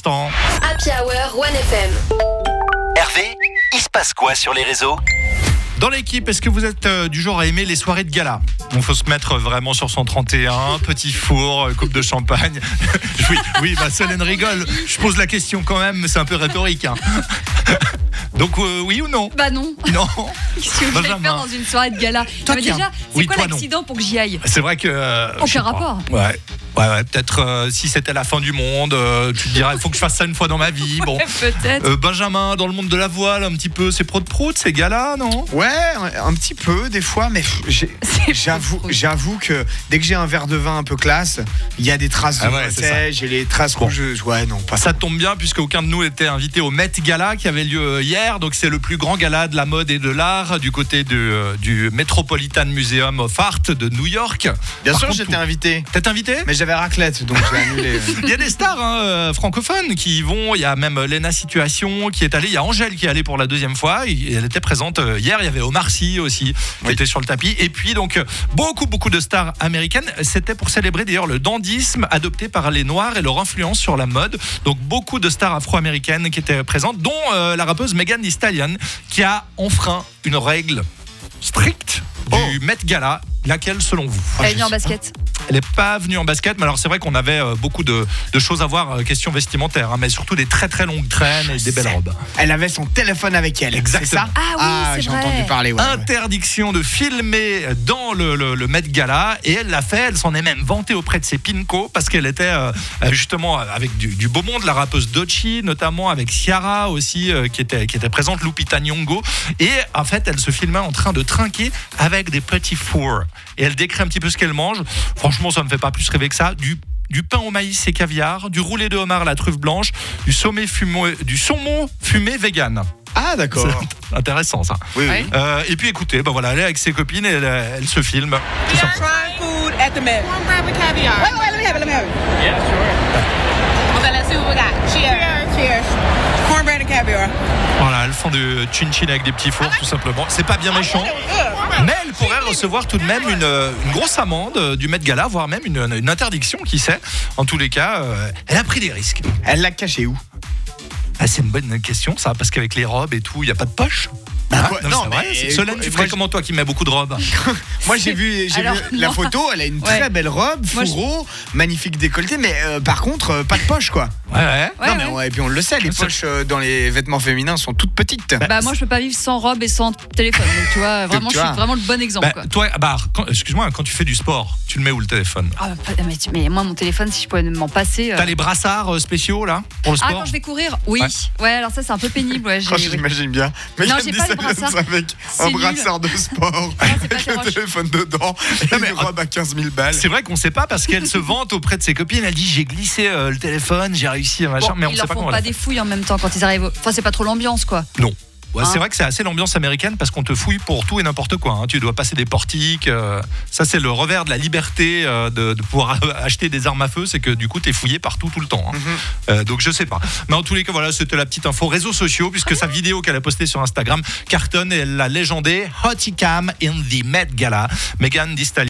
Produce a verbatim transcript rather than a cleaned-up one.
instants. Happy Hour One F M. Hervé, il se passe quoi sur les réseaux ? Dans l'équipe, est-ce que vous êtes euh, du genre à aimer les soirées de gala ? Il faut se mettre vraiment sur son trente et un, petit four, euh, coupe de champagne. oui, oui, bah Solène rigole. Je pose la question quand même, mais c'est un peu rhétorique. Hein. Donc euh, oui ou non ? Bah non. Non. Qu'est-ce que vous allez faire dans une soirée de gala ? Toi Mais qui déjà, a... c'est oui, quoi toi, l'accident non. pour que j'y aille ? C'est vrai que... Euh, Aucun rapport. Ouais. Ouais, ouais, peut-être euh, si c'était la fin du monde, euh, tu te dirais il faut que je fasse ça une fois dans ma vie. Bon, ouais, peut-être. Euh, Benjamin, dans le monde de la voile, un petit peu, c'est prout-prout, ces gars-là, non ? Ouais, un petit peu des fois, mais j'ai, j'avoue, j'avoue que dès que j'ai un verre de vin un peu classe, il y a des traces de ah ouais, bouteille, j'ai les traces bon. rouges. Ouais, non, pas ça. Tombe bien puisque aucun de nous était invité au Met Gala qui avait lieu hier. Donc c'est le plus grand gala de la mode et de l'art du côté de, euh, du Metropolitan Museum of Art de New York. Bien Par sûr, contre, j'étais invité. T'es invité ? Mais j'avais raclette, donc j'ai annulé. Il y a des stars hein, euh, francophones qui y vont. Il y a même Lena Situation qui est allée. Il y a Angèle qui est allée pour la deuxième fois. Et elle était présente euh, hier. Il y avait Omar Sy aussi qui oui. était sur le tapis. Et puis donc beaucoup beaucoup de stars américaines. C'était pour célébrer d'ailleurs le dandisme adopté par les Noirs et leur influence sur la mode. Donc beaucoup de stars afro-américaines qui étaient présentes, dont euh, la rappeuse Megan Thee Stallion qui a enfreint une règle stricte du oh. Met Gala. Laquelle selon vous ? Elle est venue en basket. Elle n'est pas venue en basket, mais alors c'est vrai qu'on avait euh, beaucoup de, de choses à voir, euh, question vestimentaire, hein, mais surtout des très très longues traînes et des belles robes. Elle avait son téléphone avec elle, exactement. C'est ça ? Ah oui, ah, c'est j'ai vrai. entendu parler. Ouais, Interdiction ouais. de filmer dans le, le, le Met Gala, et elle l'a fait, elle s'en est même vantée auprès de ses pincos, parce qu'elle était euh, justement avec du, du beau monde, la rappeuse Doechii, notamment avec Ciara aussi, euh, qui, était, qui était présente, Lupita Nyong'o, et en fait elle se filmait en train de trinquer avec des petits fours. Et elle décrit un petit peu ce qu'elle mange. Franchement, ça ne me fait pas plus rêver que ça. Du, du pain au maïs et caviar, du roulé de homard à la truffe blanche, du, sommet fumé, du saumon fumé vegan. Ah d'accord. C'est intéressant ça. Oui, oui. Euh, et puis écoutez, ben voilà, elle est avec ses copines et elle, elle se filme. Try food at the Met. Cornbread with caviar. Wait, wait, let me have it, let me have it. Yeah, sure. Okay, let's see what we got. Cheers. Cheers. Cornbread and caviar. Voilà, elles font du chin-chin avec des petits fours, tout simplement. C'est pas bien méchant, mais elle pourrait recevoir tout de même une, une grosse amende du Met Gala, voire même une, une interdiction, qui sait. En tous les cas, euh, elle a pris des risques. Elle l'a caché où ? Ah, c'est une bonne question, ça, parce qu'avec les robes et tout, il n'y a pas de poche. Bah, ah, non, non, c'est vrai. mais Solène, tu ferais comment, toi qui mets beaucoup de robes ? Moi, j'ai vu, j'ai Alors, vu la non. photo, elle a une très ouais. belle robe, Moi, fourreau, je... magnifique décolleté, mais euh, par contre, euh, pas de poche, quoi. Ouais, ouais. Ouais, non, mais ouais. on, et puis on le sait, les C'est... poches euh, dans les vêtements féminins sont toutes petites. Bah, moi, je peux pas vivre sans robe et sans téléphone. Donc, tu vois, vraiment, tu je suis vois. vraiment le bon exemple. Bah, Quoi. toi, bah, quand, excuse-moi, quand tu fais du sport, tu le mets où le téléphone ? Ah, mais, tu- mais moi, mon téléphone, si je pouvais m'en passer. euh... T'as les brassards euh, spéciaux là pour le sport ? Ah, quand je vais courir, oui. Ouais. Ouais, alors ça, c'est un peu pénible. Ouais, j'ai, Oh, oui. j'imagine bien. Mais Non, il y a j'ai des pas les salades brassards. avec C'est un nul. brassard de sport, c'est pas avec tes un roches. téléphone dedans, et Non, mais- une robe à quinze mille balles. C'est vrai qu'on sait pas parce qu'elle se vante auprès de ses copines. Elle dit j'ai glissé euh, le téléphone, j'ai réussi, machin, Bon, mais on ils sait leur pas font comment. pas elle a des fouilles en même temps quand ils arrivent. au- Enfin, c'est pas trop l'ambiance, quoi. fait. Non. Ouais, Hein c'est vrai que c'est assez l'ambiance américaine parce qu'on te fouille pour tout et n'importe quoi. Hein. Tu dois passer des portiques. Euh, ça, c'est le revers de la liberté euh, de, de pouvoir acheter des armes à feu. C'est que du coup, t'es fouillé partout tout le temps. Hein. Mm-hmm. Euh, donc, je sais pas. Mais en tous les cas, voilà, c'était la petite info réseaux sociaux puisque sa vidéo qu'elle a postée sur Instagram cartonne et elle l'a légendée Hottie Cam in the Met Gala. Megan Thee Stallion.